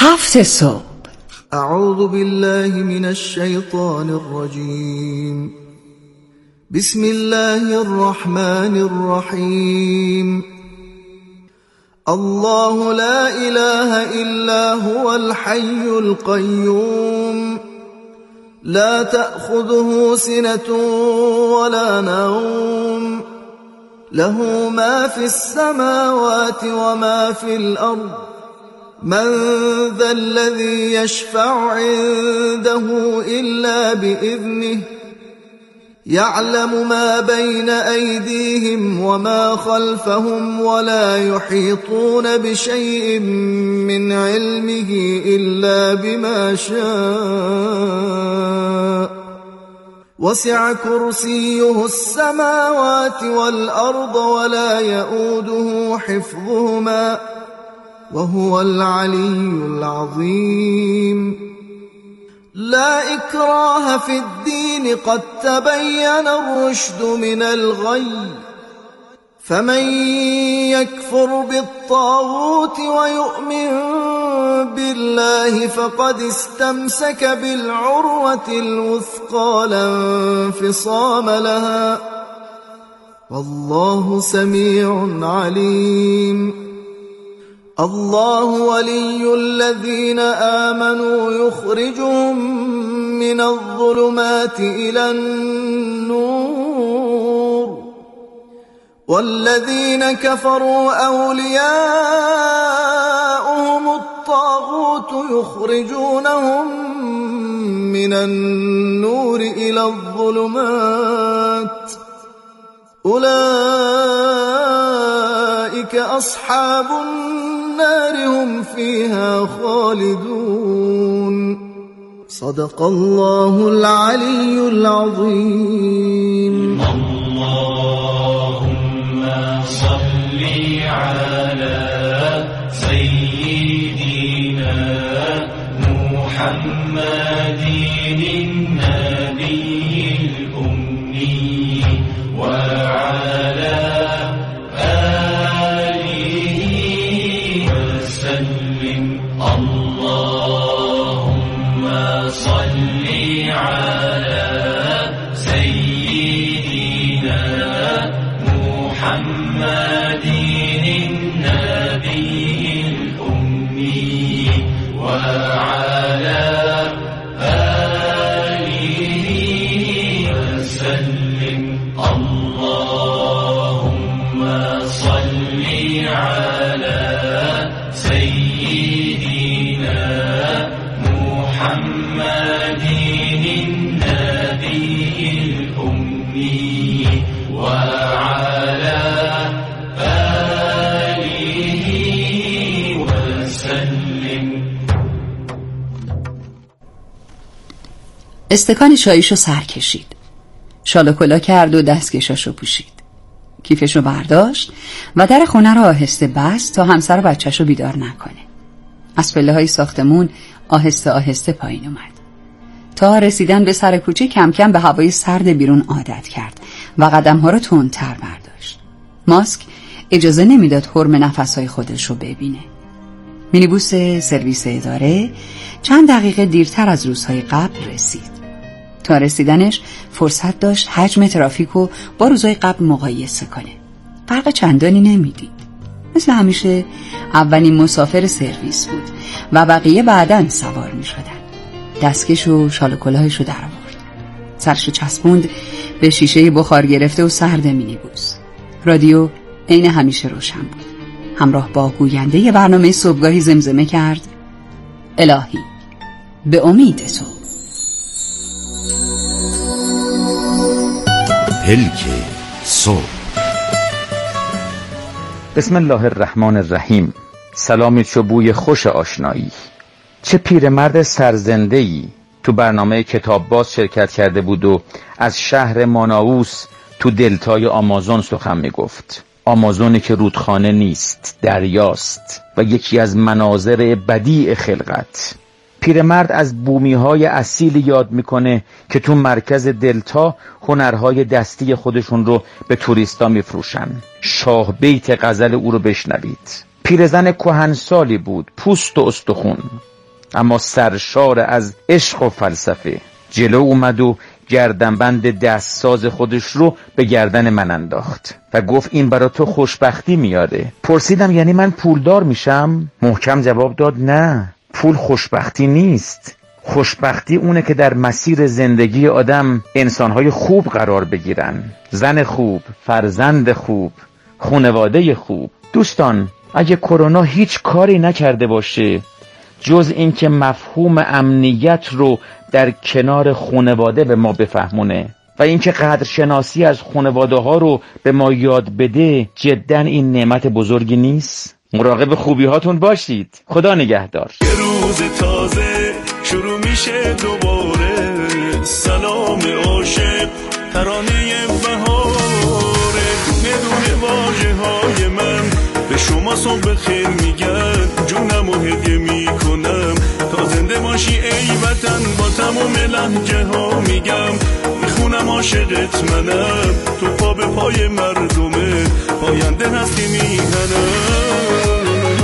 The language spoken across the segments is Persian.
7 صبح. اعوذ بالله من الشیطان الرجیم. بسم الله الرحمن الرحیم. الله لا اله الا هو الحي القيوم لا تأخذه سنة ولا نوم له ما في السماوات وما في الأرض من ذا الذي يشفع عنده إلا بإذنه يعلم ما بين أيديهم وما خلفهم ولا يحيطون بشيء من علمه إلا بما شاء وسع كرسيه السماوات والأرض ولا يؤوده حفظهما وهو العلي العظيم. لا إكراه في الدين قد تبين الرشد من الغي فمن يكفر بالطاغوت ويؤمن بالله فقد استمسك بالعروة الوثقى لا انفصام لها والله سميع عليم. الله ولي الذين آمنوا يخرجهم من الظلمات إلى النور والذين كفروا أولياؤهم الطاغوت يخرجونهم من النور إلى الظلمات أولئك أصحاب النار هم فيها خالدون. صدق الله العلي العظيم. اللهم صل على سيدنا محمد النبي الأمي وعلى اللهم صل على سيدنا محمد النبي الأمي وعلى آله وسلم. اللهم صل على سيدنا محمد النبي الأمي وعلى آله وسلم. استکان چاییشو سر کشید، شال و کلا کرد و دستکشاشو پوشید، کیفشو برداشت و در خونه رو آهسته بست تا همسر و بچه‌شو بیدار نکنه. از پله‌های ساختمون آهسته آهسته پایین اومد. تا رسیدن به سر کوچه کم کم به هوای سرد بیرون عادت کرد و قدم‌ها رو تندتر برداشت. ماسک اجازه نمیداد حرم نفس‌های خودش رو ببینه. مینیبوس سرویس اداره چند دقیقه دیرتر از روزهای قبل رسید. تا رسیدنش فرصت داشت حجم ترافیک رو با روزهای قبل مقایسه کنه. فرق چندانی نمیدید. مثل همیشه اولین مسافر سرویس بود و بقیه بعداً سوار می شدن. دستکش و شال و کلاهش رو در آورد. سرشو چسبوند به شیشه بخار گرفته و سرد مینیبوس. رادیو عین همیشه روشن بود. همراه با گوینده برنامه صبحگاهی زمزمه کرد: الهی به امید تو. پلک صبح. بسم الله الرحمن الرحیم. سلامی چو بوی خوش آشنایی. چه پیرمرد سرزنده‌ای تو برنامه کتاب باز شرکت کرده بود و از شهر مانائوس تو دلتای آمازون سخن میگفت. آمازونی که رودخانه نیست، دریاست و یکی از مناظر بدیع خلقت. پیرمرد از بومی‌های اصیل یاد میکنه که تو مرکز دلتا هنرهای دستی خودشون رو به توریستا میفروشن. شاه بیت غزل او رو بشنوید. پیرزن کهنسالی بود، پوست و استخون. اما سرشار از عشق و فلسفه. جلو اومد و گردنبند دستساز خودش رو به گردن من انداخت و گفت این برا تو خوشبختی میاره. پرسیدم یعنی من پولدار میشم؟ محکم جواب داد نه، پول خوشبختی نیست. خوشبختی اونه که در مسیر زندگی آدم انسانهای خوب قرار بگیرن، زن خوب، فرزند خوب، خانواده خوب. دوستان، اگه کرونا هیچ کاری نکرده باشه جز اینکه مفهوم امنیت رو در کنار خانواده به ما بفهمونه و اینکه قدرشناسی از خانواده ها رو به ما یاد بده، جدا این نعمت بزرگی نیست؟ مراقب خوبی هاتون باشید. خدا نگهدار. یه روز تازه شروع میشه دوباره، سلام عاشق ترانه بهاره، دونه دونه واژه های من به شما صبح خیر میگن، جونمو هدیه میکنم تا زنده باشی ای وطن، با تمام لهجه ها میگم میخونم عاشقت منم، تو پا به پای مردمه پاینده هستی میهنم.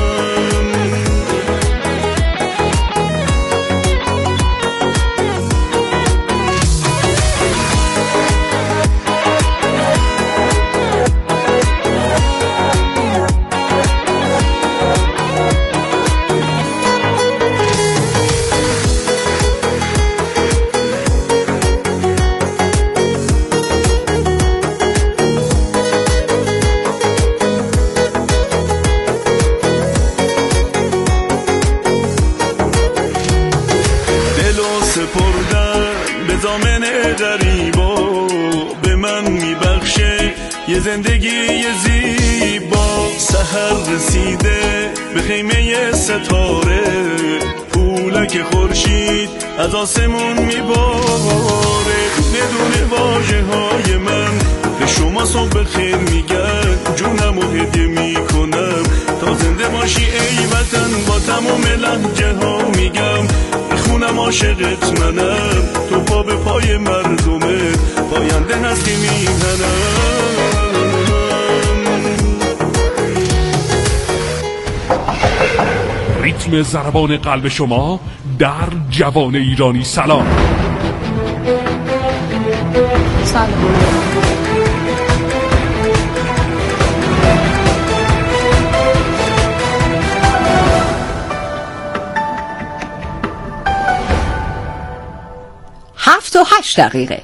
یه زندگی زیبا، سحر رسیده به خیمه ستاره، پولک خورشید از آسمون میباره، دونه دونه واژه های من به شما صبح خیر میگن، جونمو هدیه میکنم تا زنده باشی ای وطن، با تمام لهجه ها میگم میخونم عاشقت منم، تو پا به پای مردمه پاینده هستی میهنم. ریتم ضربان قلب شما در جوان ایرانی. سلام. سلام. هفت و 8 دقیقه.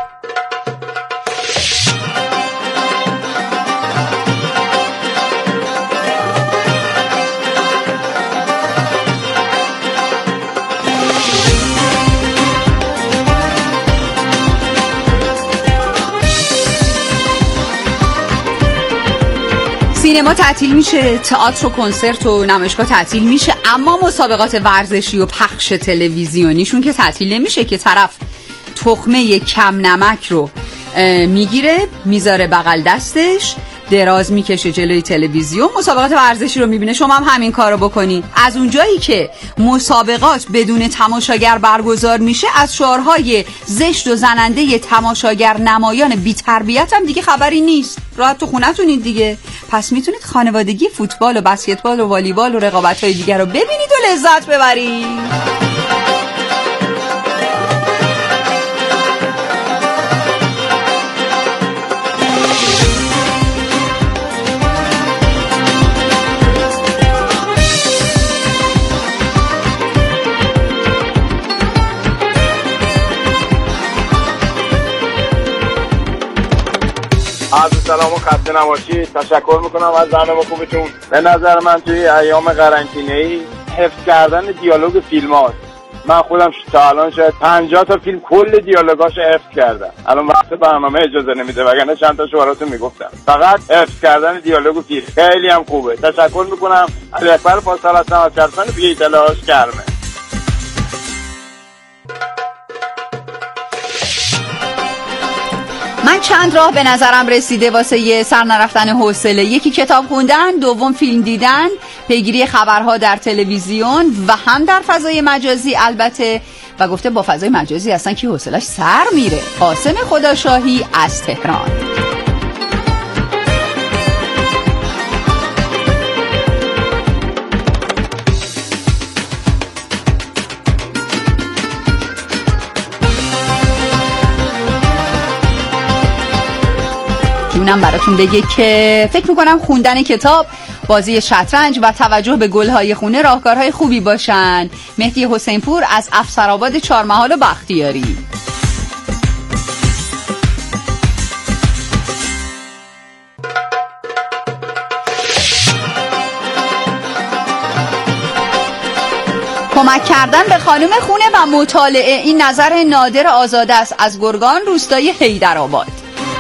سینما تعطیل میشه، تئاتر و کنسرت و نمایشگاه تعطیل میشه، اما مسابقات ورزشی و پخش تلویزیونیشون که تعطیل نمیشه که طرف تخمه کم نمک رو میگیره میذاره بغل دستش، دراز میکشه جلوی تلویزیون، مسابقات ورزشی رو میبینه. شما هم همین کارو بکنین. از اونجایی که مسابقات بدون تماشاگر برگزار میشه، از شعارهای زشت و زننده تماشاگر نمایان بی‌تربیت هم دیگه خبری نیست. راحت تو خونتونید دیگه. پس میتونید خانوادگی فوتبال و بسکتبال و والیبال و رقابت‌های دیگر رو ببینید و لذت ببرید. عرض سلام و خسته نباشید. تشکر میکنم از برنامه خوبتون. به نظر من توی ایام قرنطینه‌ای حفظ کردن دیالوگ فیلم‌هاست. من خودم تا الان شاید 50 تا فیلم کل دیالوگاشو حفظ کردم. الان وقت برنامه اجازه نمیده، وگرنه چند تاشو براتون میگفتم. فقط حفظ کردن دیالوگ فیلم خیلی هم خوبه. تشکر میکنم. علی اکبر پاسدار هستم از چرسان دیگه اطلاعش گرمه. من چند راه به نظرم رسیده واسه یه سر نرفتن حوصله. یکی کتاب خوندن، دوم فیلم دیدن، پیگیری خبرها در تلویزیون و هم در فضای مجازی البته. و گفته با فضای مجازی اصلا کی حوصله‌اش سر میره. قاسم خداشاهی از تهران. اونم براتون بگه که فکر میکنم خوندن کتاب، بازی شطرنج و توجه به گلهای خونه راهکارهای خوبی باشن. مهدی حسینپور از افسرآباد چهارمحال و بختیاری. کمک کردن به خانم خونه و مطالعه، این نظر نادر آزاده است از گرگان، روستای حیدرآباد.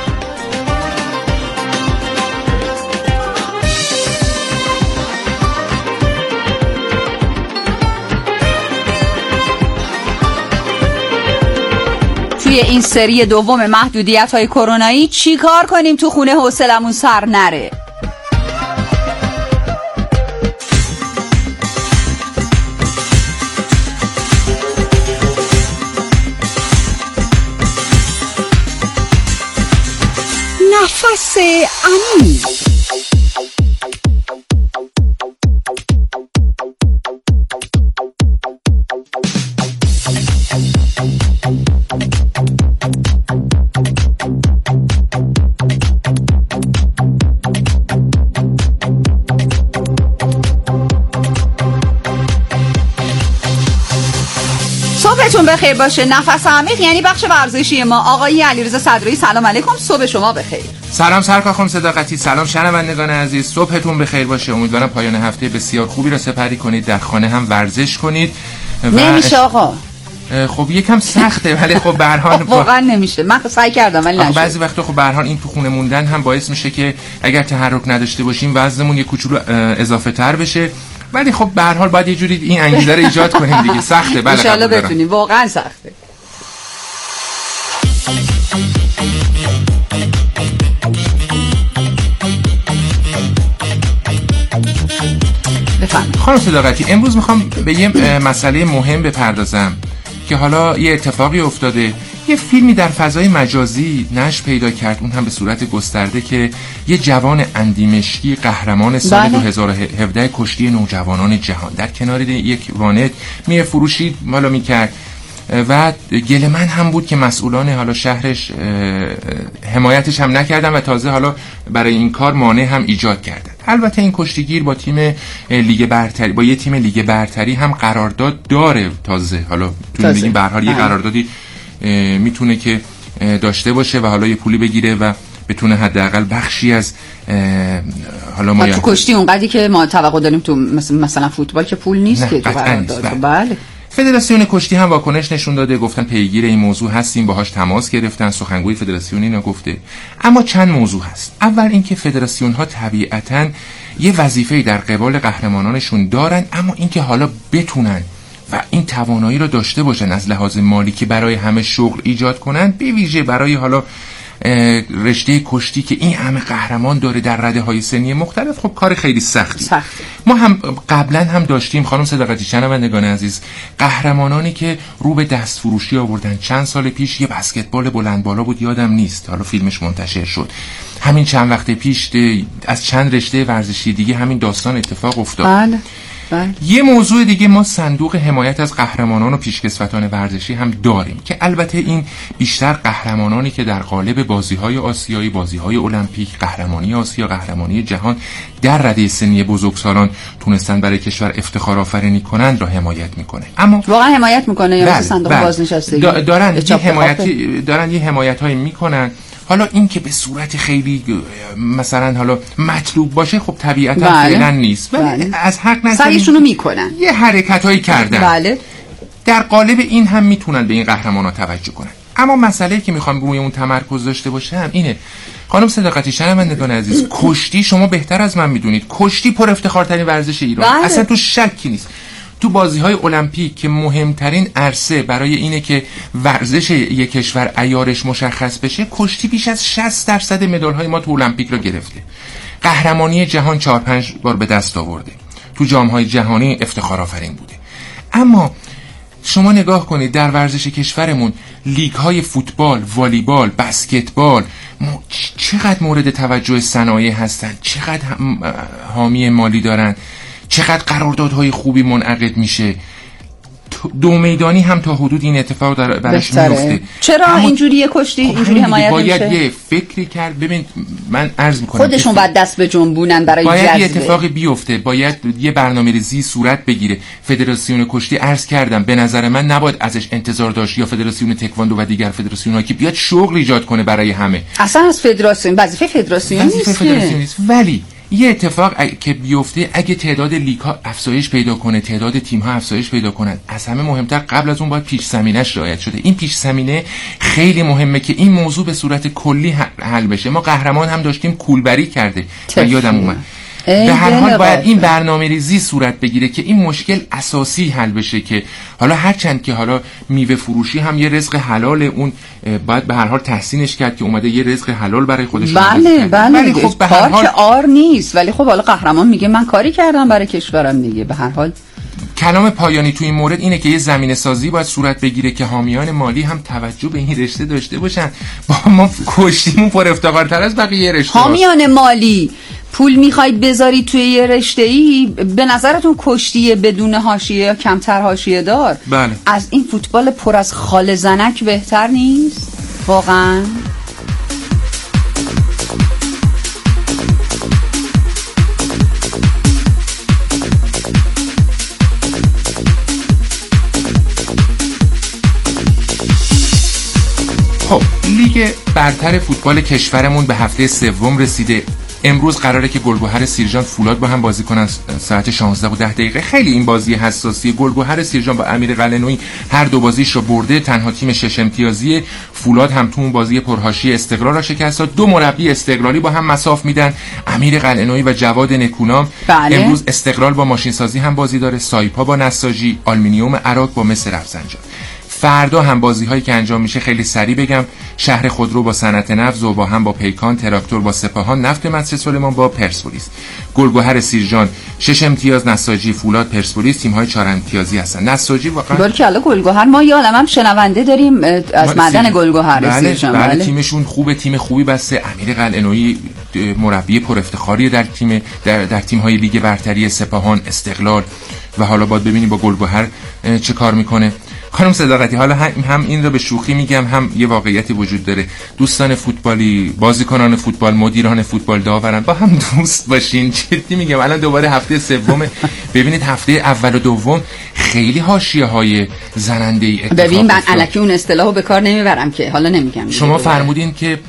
توی این سری دوم محدودیت‌های کرونایی چی کار کنیم تو خونه حوصلمون سر نره؟ نفس عمیق. صبحتون بخیر باشه. نفس عمیق یعنی بخش ورزشی ما. آقای علیرضا صدرایی سلام علیکم، صبح شما بخیر. سلام سرکار خانم صداقتی، سلام شنوندگان عزیز، صبحتون بخیر باشه. امیدوارم پایان هفته بسیار خوبی را سپری کنید، در خانه هم ورزش کنید. نمیشه آقا. خب یکم سخته ولی خب به هر حال واقعا نمیشه. من سعی کردم ولی نشد. بعضی وقتا خب به هر حال این تو خونه موندن هم باعث میشه که اگر تحرک نداشته باشیم وزنمون یه کوچولو اضافه تر بشه، ولی خب به هر حال باید یه جوری این انگیزه رو ایجاد کنیم دیگه. سخته بله، ان شاءالله بتونیم، واقعا سخته. بفرمایید خانم صداقتی. امروز میخوام به یه مسئله مهم بپردازم که حالا یه اتفاقی افتاده. یه فیلمی در فضای مجازی نشر پیدا کرد، اون هم به صورت گسترده، که یه جوان اندیمشکی قهرمان سال 2017 کشتی نوجوانان جهان در کنار یک وانت فروشی حالا میکرد و گله من هم بود که مسئولان حالا شهرش حمایتش هم نکردن و تازه حالا برای این کار مانع هم ایجاد کردن. البته این کشتیگیر با تیم لیگ برتری، با یه تیم لیگ برتری هم قرارداد داره تازه. حالا تو میگیم به هر حال یه قراردادی میتونه که داشته باشه و حالا یه پولی بگیره و بتونه حداقل بخشی از حالا ما تو کشتی اونقدری که ما توقع داریم تو مثلا فوتبال که پول نیست که تو قرارداد. بله. فدراسیون کشتی هم واکنش نشون داده، گفتن پیگیر این موضوع هستیم، باهاش تماس گرفتن. سخنگوی فدراسیون اینو گفته. اما چند موضوع هست. اول اینکه فدراسیون ها طبیعتاً یه وظیفه‌ای در قبال قهرمانانشون دارن، اما اینکه حالا بتونن و این توانایی رو داشته باشن از لحاظ مالی که برای همه شغل ایجاد کنن، به ویژه برای حالا رشته کشتی که این همه قهرمان داره در رده‌های سنی مختلف، خب کار خیلی سخته. ما هم قبلا هم داشتیم خانم صداقتی، شنوندگان عزیز، قهرمانانی که رو به دست فروشی آوردن. چند سال پیش یه بسکتبال بلند بالا بود، یادم نیست، حالا فیلمش منتشر شد. همین چند وقت پیش از چند رشته ورزشی دیگه همین داستان اتفاق افتاد. بله. یه موضوع دیگه، ما صندوق حمایت از قهرمانان و پیشکسوتان ورزشی هم داریم که البته این بیشتر قهرمانانی که در قالب بازی‌های آسیایی، بازی‌های المپیک، قهرمانی آسیا، قهرمانی جهان در رده سنی بزرگسالان تونستن برای کشور افتخار آفرینی کنند را حمایت میکنه. اما واقعا حمایت میکنه یا صندوق بازنشستگی دارن یه حمایت‌هایی میکنن. حالا این که به صورت خیلی مثلا حالا مطلوب باشه خب طبیعتا فعلا نیست، ولی از حق نکنیم سعیشونو میکنن، یه حرکتایی کردن. بله. در قالب این هم میتونن به این قهرمانا توجه کنن. اما مسئله که میخوام روی اون تمرکز داشته باشم اینه خانم صداقتی، شنوندگان عزیز، کشتی شما بهتر از من میدونید کشتی پر افتخارترین ورزش ایران. اصلا تو شکی نیست. تو بازی‌های المپیک که مهمترین عرصه برای اینه که ورزش یک کشور عیارش مشخص بشه، کشتی بیش از 60% مدال‌های ما تو المپیک رو گرفته. قهرمانی جهان 4-5 بار به دست آورده. تو جام‌های جهانی افتخار آفرین بوده. اما شما نگاه کنید در ورزش کشورمون لیگ‌های فوتبال، والیبال، بسکتبال چقدر مورد توجه صنایع هستن، چقدر حامی مالی دارن، چقدر قراردادهای خوبی منعقد میشه. دو میدانی هم تا حدود این اتفاق برش میفته. چرا اینجوری کشتی اینجوری حمایت باید میشه؟ یه فکری کرد. ببین من عرض میکنم خودشون باید دست به جنبونن برای جذب. باید یه اتفاقی بیفته، باید یه برنامه‌ریزی صورت بگیره. فدراسیون کشتی عرض کردم به نظر من نباید ازش انتظار داشت یا فدراسیون تکواندو و دیگر فدراسیون‌ها که بیاد شغل ایجاد کنه برای همه. اصلا از فدراسیون وظیفه فدراسیون نیست. ولی یه اتفاق که بیفته اگه تعداد لیگ‌ها افزایش پیدا کنه، تعداد تیم‌ها افزایش پیدا کنن، از همه مهمتر قبل از اون باید پیش زمینه‌اش رعایت شده. این پیش زمینه خیلی مهمه که این موضوع به صورت کلی حل بشه. ما قهرمان هم داشتیم کولبری کرده و یادم اومد. به هر حال باید این برنامه‌ریزی صورت بگیره که این مشکل اساسی حل بشه، که حالا هرچند که حالا میوه فروشی هم یه رزق حلال، اون باید به هر حال تحسینش کرد که اومده یه رزق حلال برای خودش. بله ولی خب به هر حال آر نیست. ولی خب حالا قهرمان میگه من کاری کردم برای کشورم دیگه. به هر حال کلام پایانی تو این مورد اینه که یه زمینه سازی باید صورت بگیره که حامیان مالی هم توجه به این رشته داشته باشن. با ما کشتیمون پر افتخارتر از بقیه رشته. حامیان مالی پول میخواید بذارید توی یه رشته‌ای، به نظرتون کشتی بدون حاشیه یا کمتر حاشیه دار بله. از این فوتبال پر از خال زنک بهتر نیست؟ واقعا خب لیگ برتر فوتبال کشورمون به هفته سوم رسیده. امروز قراره که گلگهر سیرجان فولاد با هم بازی کنن ساعت 16:10. خیلی این بازی حساسی. گلگهر سیرجان با امیر قلعه‌نویی هر دو بازیش رو برده، تنها تیم 6 امتیازی. فولاد هم تو اون بازی پرحاشیه استقلال را شکست داد. دو مربی استقلالی با هم مساف میدن، امیر قلعه‌نویی و جواد نکونام. بله. امروز استقلال با ماشین سازی هم بازی داره، سایپا با نساجی، آلومینیوم عراق با مس رفسنجان. فردا هم بازی هایی که انجام میشه خیلی سریع بگم: شهر خودرو با صنعت نفت، ذوبا هم با پیکان، تراکتور با سپاهان، نفت مصر سلیمان با پرسپولیس. گلگهر سیرجان 6 امتیاز، نساجی، فولاد، پرسپولیس تیم های 4 امتیازی هستن. نساجی واقعا بلکه الان گلگهر ما یه عالمه هم شنونده داریم از معدن گلگهر سیرجان. بله تیمشون خوبه، تیم خوبی بسته. امیر قلعه‌نویی مربی پر افتخاری در تیم های لیگ برتری سپاهان، استقلال و حالا باید ببینیم با گلگهر چه کار میکنه. خانم صداقتی، حالا هم این رو به شوخی میگم، هم یه واقعیتی وجود داره. دوستان فوتبالی، بازیکنان فوتبال، مدیران فوتبال، داوران با هم دوست باشین. جدی میگم. الان دوباره هفته سومه. ببینید هفته اول و دوم خیلی حاشیه‌های زننده‌ای اتفاق افتاد. ببین من الکی اون اصطلاحو به کار نمیبرم که حالا نمیگم. شما فرمودین که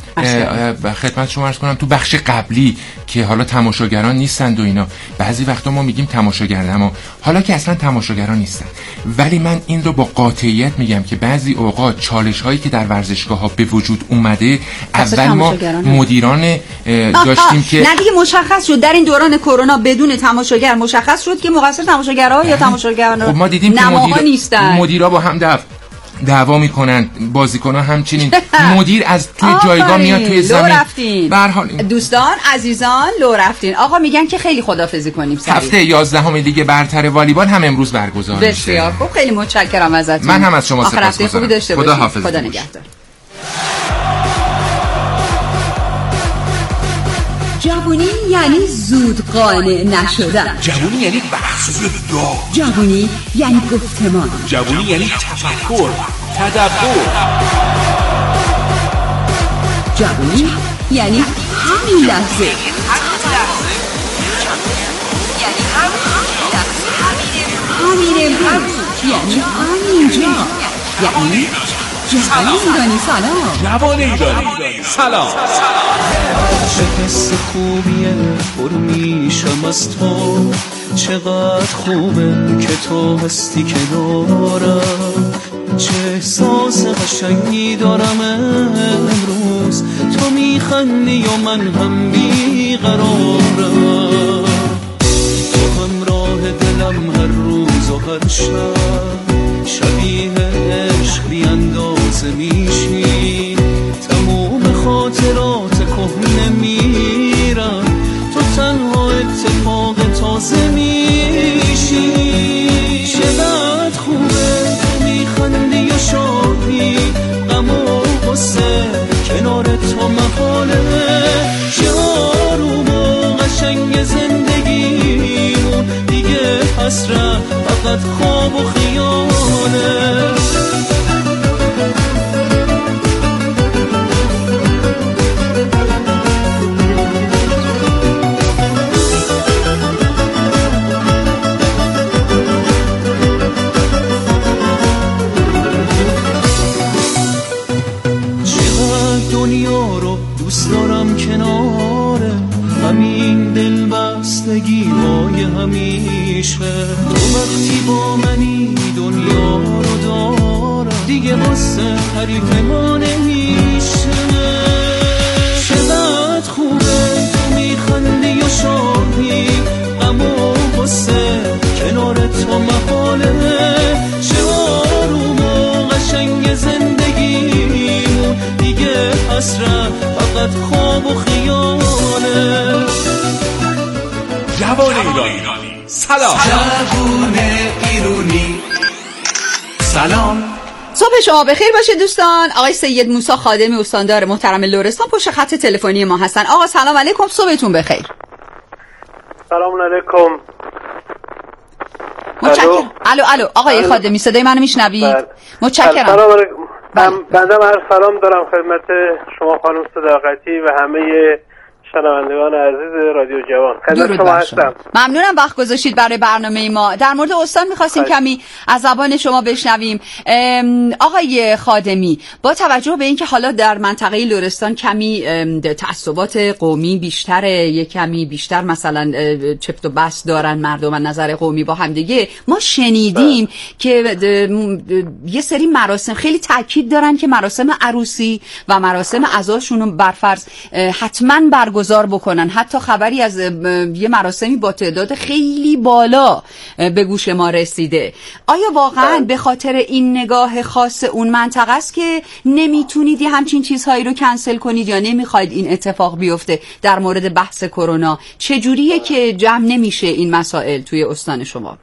خدمت شما عرض کنم تو بخش قبلی که حالا تماشاگران نیستند و اینا، بعضی وقتا ما میگیم تماشاگر، اما حالا که اصلا تماشاگران نیستن. ولی من این رو با قاطعیت میگم که بعضی اوقات چالش هایی که در ورزشگاه ها به وجود اومده، اول ما مدیران داشتیم که نه دیگه مشخص شد در این دوران کرونا بدون تماشاگر مشخص شد که مقصر تماشاگرها یا تماشاگران خب ما دیدیم که مدیرا با هم دعوا میکنن، بازیکن‌ها همچنین. مدیر از توی جایگاه میاد توی زمین. به هر حال دوستان عزیزان لو رفتین. آقا میگن که خیلی خداحافظی کنیم. هفته 11 لیگ برتر والیبال هم امروز برگزار میشه. بسیار خوب، خیلی متشکرم ازتون. من هم از شما سپاسگزارم. خدا نگهدار. جوونی یعنی زود قانع نشدن. جوونی یعنی بحث داغ. جوونی یعنی گفتمان. جوونی یعنی تفکر، تدبر. جوونی یعنی همین لحظه. یعنی همین امروز. یعنی همینجا. یعنی جوان ایرانی سلام. جوان ایرانی سلام. چه حس خوبیه پر میشم از تو، چقدر خوبه که تو هستی کنارم، چه احساس قشنگی دارم امروز، تو میخندی و من هم بیقرارم، تو همراه دلم هر روز و هر شب، شبیه عشق بی اندازه میشی، تموم خاطرات کهنه میرم، تو تنها اتفاق تازه میشی، چقدر خوبه تو میخندی و شادی، غم و غصه کنار تو محاله، چه آروم و قشنگ زندگیمون دیگه حسرت فقط خواب و خیاله. دنیا رو دوست دارم کناره، همین دلبستگی های همیشه. تو وقتی با منی دنیا رو دارم، دیگه واسه حریف ما نمیشه. چقدر خوبه تو میخندی و شاهی، اما واسه کنار تو محاله. چه آروم و قشنگ زندگیمون، دیگه حسرت فقط خواب و خیاله. جوان ایرانی سلام. جوان ایرانی سلام. صبح شما بخیر باشه دوستان. آقای سید موسی خادمی استاندار محترم لرستان پشت خط تلفنی ما هستن. آقا سلام علیکم، صبحتون بخیر. سلام علیکم. متشکرم. الو آقای خادمی صدای منو میشنوید؟ متشکرم. سلام علیکم. بنده عرض سلام دارم خدمت شما خانم صداقتی و همه شنوندگان عزیز رادیو جوان. خدمت شما هستم. ممنونم وقت گذاشتید برای برنامه ما. در مورد استان می‌خواستیم کمی از زبان شما بشنویم. آقای خادمی، با توجه به اینکه حالا در منطقه لرستان کمی تعصبات قومی بیشتره، یک کمی بیشتر مثلا چفت و بست دارن مردم از نظر قومی با هم دیگه، ما شنیدیم که یه سری مراسم خیلی تاکید دارن که مراسم عروسی و مراسم عزاشون رو برفرض حتما برگزار بکنن. حتی خبری از یه مراسمی با تعداد خیلی بالا به گوش ما رسیده. آیا واقعا به خاطر این نگاه خاص اون منطقه است که نمیتونید یه همچین چیزهایی رو کنسل کنید یا نمیخواید این اتفاق بیفته؟ در مورد بحث کرونا چجوریه که جمع نمیشه این مسائل توی استان شما؟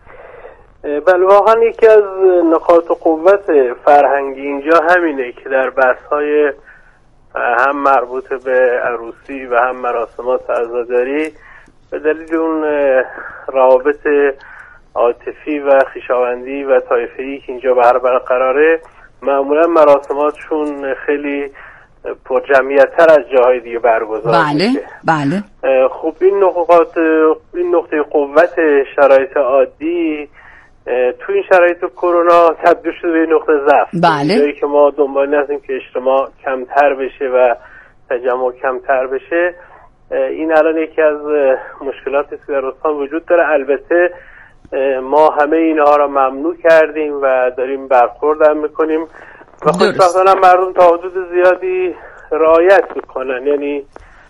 بله واقعا یکی از نقاط قوت فرهنگی اینجا همینه که در بحث‌های هم مربوط به عروسی و هم مراسمات عزاداری به دلیل اون روابط عاطفی و خویشاوندی و طایفه‌ای که اینجا برقراره، معمولا مراسماتشون خیلی پر جمعیت‌تر از جاهای دیگه برگزار میشه. بله. خب این نقطه قوت شرایط عادی تو این شرایط کرونا تبدیل شده به نقطه ضعف. بله. جایی که ما دنبال هستیم که اجتماع کمتر بشه و تجمع کمتر بشه. این الان یکی از مشکلاتی که در استان وجود داره. البته ما همه اینها را ممنوع کردیم و داریم برخورد هم میکنیم و خوشبختانه مردم تا حدود زیادی رعایت میکنن، یعنی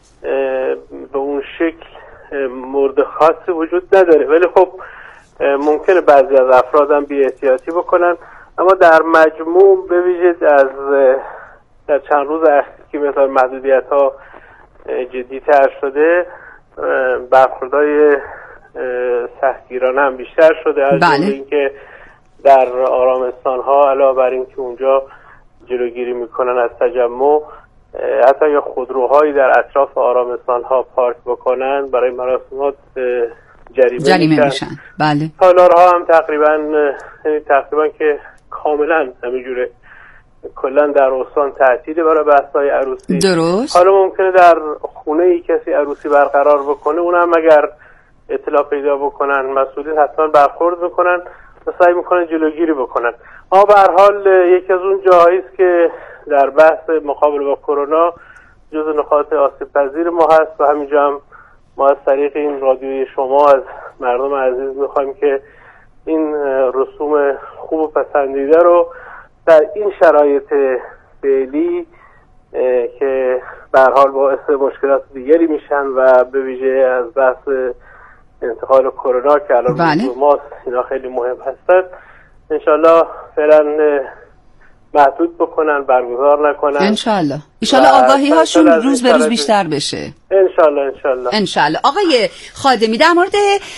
به اون شکل مورد خاصی وجود نداره. ولی خب ممکنه بعضی از افراد هم بی احتیاطی بکنن، اما در مجموع به ویژه در چند روز اخیر که مثلا محدودیت ها جدی تر شده، برخوردهای سختگیرانه هم بیشتر شده. از بله. اینکه در آرامستان ها علاوه بر اینکه اونجا جلوگیری میکنن از تجمع، حتی یا خودروهایی در اطراف آرامستان ها پارک بکنن برای مراسمات جریمه میشن. بله. تالارها هم تقریبا که کاملا همینجوره، کلا در استان تعطیله برای بحث‌های عروسی. درست. حالا ممکنه در خونه ای کسی عروسی برقرار بکنه، اونم اگر اطلاع پیدا بکنن مسئولین حتما برخورد میکنن و سعی میکنن جلوگیری بکنن. اما به هر حال یکی از اون جاهایی است که در بحث مقابله با کرونا جزو نقاط آسیب پذیر ما هست و همینجا هم ما از طریق این رادیوی شما از مردم عزیز میخوایم که این رسوم خوب و پسندیده رو در این شرایط فعلی که به هر حال باعث مشکلات دیگری میشن و به ویژه از بحث انتقال کرونا که الان بله. ماست، اینا خیلی مهم هستند، انشالله فعلا محدود بکنن، برگزار نکنن. انشالله آگاهی هاشون روز به روز بیشتر بشه. انشالله. آقای خادمی، در مورد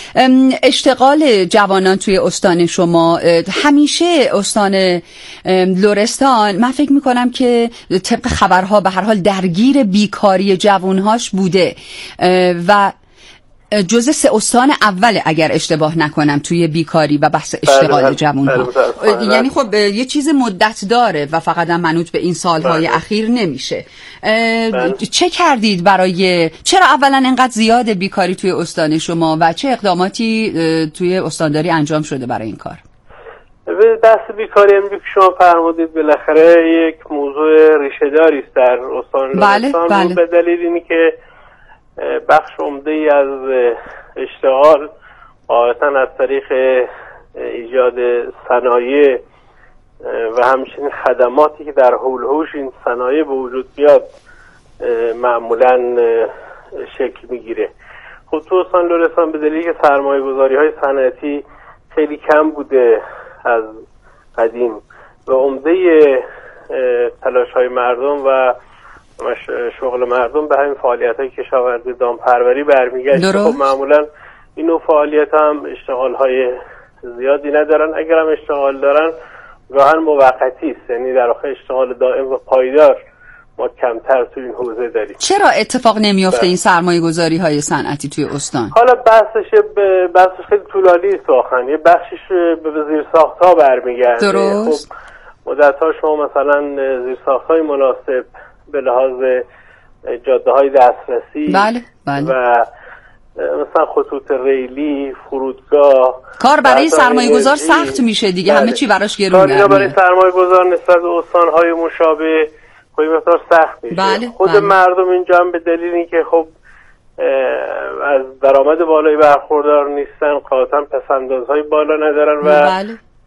اشتغال جوانان توی استان شما، همیشه استان لرستان من فکر میکنم که طبق خبرها به هر حال درگیر بیکاری جوانهاش بوده و جزء 3 استان اول اگر اشتباه نکنم توی بیکاری و بحث اشتغال جوان‌ها. یعنی خب یه چیز مدت داره و فقط هم منوط به این سالهای اخیر نمیشه. چه کردید چرا اولا انقدر زیاد بیکاری توی استان شما و چه اقداماتی توی استانداری انجام شده برای این کار؟ بحث بیکاری هم که شما فرمودید بالاخره یک موضوع ریشه‌داری است در استان لرستان. به دلیل اینی که بخش عمده‌ای از اشتغال غالباً از طریق ایجاد صنایع و همچنین خدماتی که در حول و حوش این صنایع به وجود بیاد معمولاً شکل میگیره. خب تو استان لرستان به دلیلی که سرمایه‌گذاری‌های صنعتی خیلی کم بوده از قدیم و عمده تلاش‌های مردم و شغل مردم به همین فعالیت‌های کشاورزی دامپروری برمیگشت. خب معمولاً این نوع فعالیت هم اشتغال‌های زیادی ندارن، اگر هم اشتغال دارن گاهن موقتی است، یعنی در واقع اشتغال دائم و پایدار ما کمتر تو این حوزه داریم. چرا اتفاق نمیفته این سرمایه‌گذاری‌های صنعتی توی استان؟ حالا بحثش خیلی طولانی است واقعا. یه بخشش به زیرساخت‌ها برمیگرده. درست. خب مدت‌ها شما مثلا زیرساخت‌های مناسب به لحاظ جاده‌های دسترسی و مثلا خطوط ریلی، فرودگاه، کار برای سرمایه‌گذار سخت میشه دیگه. همه چی براش گرونه. کار برای سرمایه‌گذار نسبت به استان‌های مشابه خیلی مقدار سخت میشه. خود مردم اینجا هم به دلیل اینکه خب از درآمد بالایی برخوردار نیستن، قاطعاً پس‌اندازهای بالا ندارن و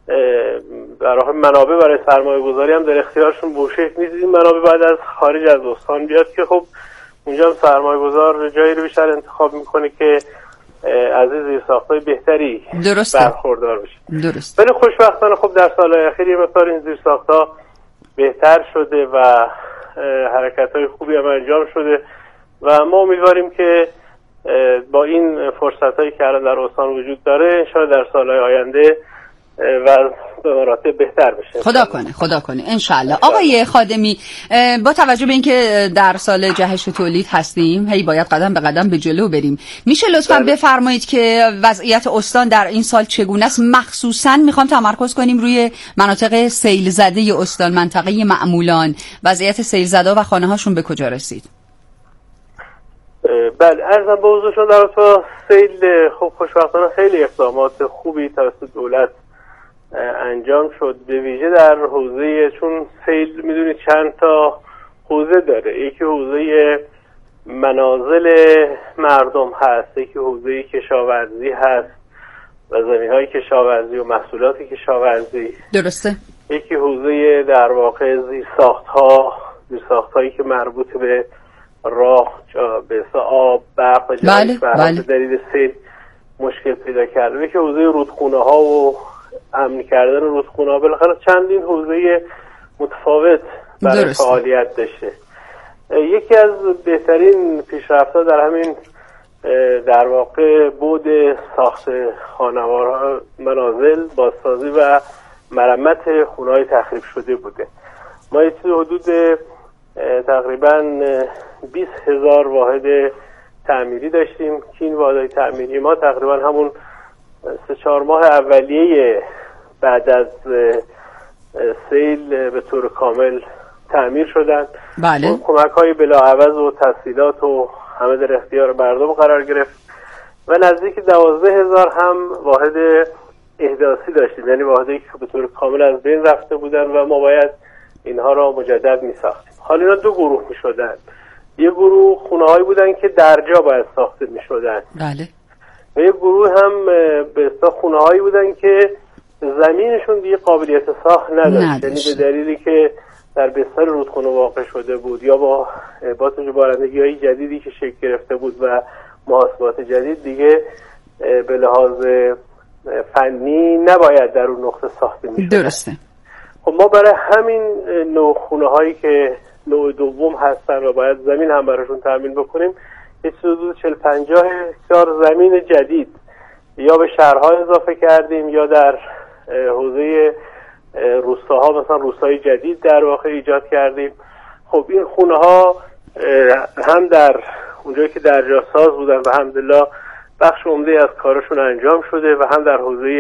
در واقع منابع برای سرمایه‌گذاری هم در اختیارشون بوشه نیست. این منابع بعد از خارج از استان بیاد که خب اونجا هم سرمایه‌گذار جایی رو بیشتر انتخاب میکنه که از این زیرساخت‌های بهتری برخوردار بشه. درست. ولی خوشبختانه خب در سال‌های اخیر یه مقدار این زیرساخت‌ها بهتر شده و حرکت‌های خوبی هم انجام شده و ما امیدواریم که با این فرصت‌هایی که الان در استان وجود داره ان شاءالله در سال‌های آینده و به مراتب بهتر بشه. خدا کنه انشالله. آقای خادمی، با توجه به اینکه در سال جهش تولید هستیم هی باید قدم به قدم به جلو بریم، میشه لطفاً بفرمایید که وضعیت استان در این سال چگونه است؟ مخصوصاً میخوام تمرکز کنیم روی مناطق سیل زده استان، منطقه معمولان. وضعیت سیل زده و خانه هاشون به کجا رسید؟ بله، عرضم به حضورشون در رابطه سیل خب خوشبختانه خیلی اقدامات خوبی توسط دولت انجام شد، به ویژه در حوزه، چون سیل میدونید چند تا حوزه داره. یکی حوزه منازل مردم هست، یکی حوزه کشاورزی هست و زمین‌های کشاورزی و محصولات کشاورزی. درسته. یکی حوزه در واقع زیرساخت‌هایی که مربوط به راه، به آب، برق و جاری به دلیل سیل مشکل پیدا کرده. یکی حوزه رودخونه‌ها و امن کردن رودخونه‌ها. بالاخره چندین حوزه متفاوت برای فعالیت داشته. یکی از بهترین پیشرفت‌ها در همین در واقع بود ساخت خانوارها، منازل، بازسازی و مرمت خونه‌های تخریب شده بوده. ما یه چیز حدود تقریباً 20,000 واحد تعمیری داشتیم که این واحدهای تعمیری ما تقریباً همون 3-4 ماه اولیه بعد از سیل به طور کامل تعمیر شدن. بله. کمک‌های بلاعوض و تسهیلات و همه در اختیار مردم قرار گرفت و نزدیک 12,000 هم واحد احداثی داشتیم، یعنی واحدی که به طور کامل از بین رفته بودن و ما باید اینها را مجدد می‌ساختیم. حالا اینا دو گروه می‌شدن. یه گروه خونه‌هایی بودن که درجا باید ساخته می‌شدن. بله. و یه گروه هم به اصطلاح خونه‌هایی بودن که زمینشون دیگه قابلیت ساخت نداشت، یعنی به دلیلی که در بستر رودخونه واقع شده بود یا با بارندگی‌های جدیدی که شکل گرفته بود و محاسبات جدید دیگه به لحاظ فنی نباید در اون نقطه ساخته می‌شد. درسته. خب ما برای همین نوع خونه‌هایی که نوع دوم هستن و باید زمین هم براشون تامین بکنیم، یه حدود 40-50 هکتار زمین جدید یا به شهرها اضافه کردیم یا در حوزه روستاها، مثلا روستای جدید در واقع ایجاد کردیم. خب این خونه ها هم در اونجایی که درجا ساز بودن و الحمدلله بخش عمده از کارشون انجام شده و هم در حوزه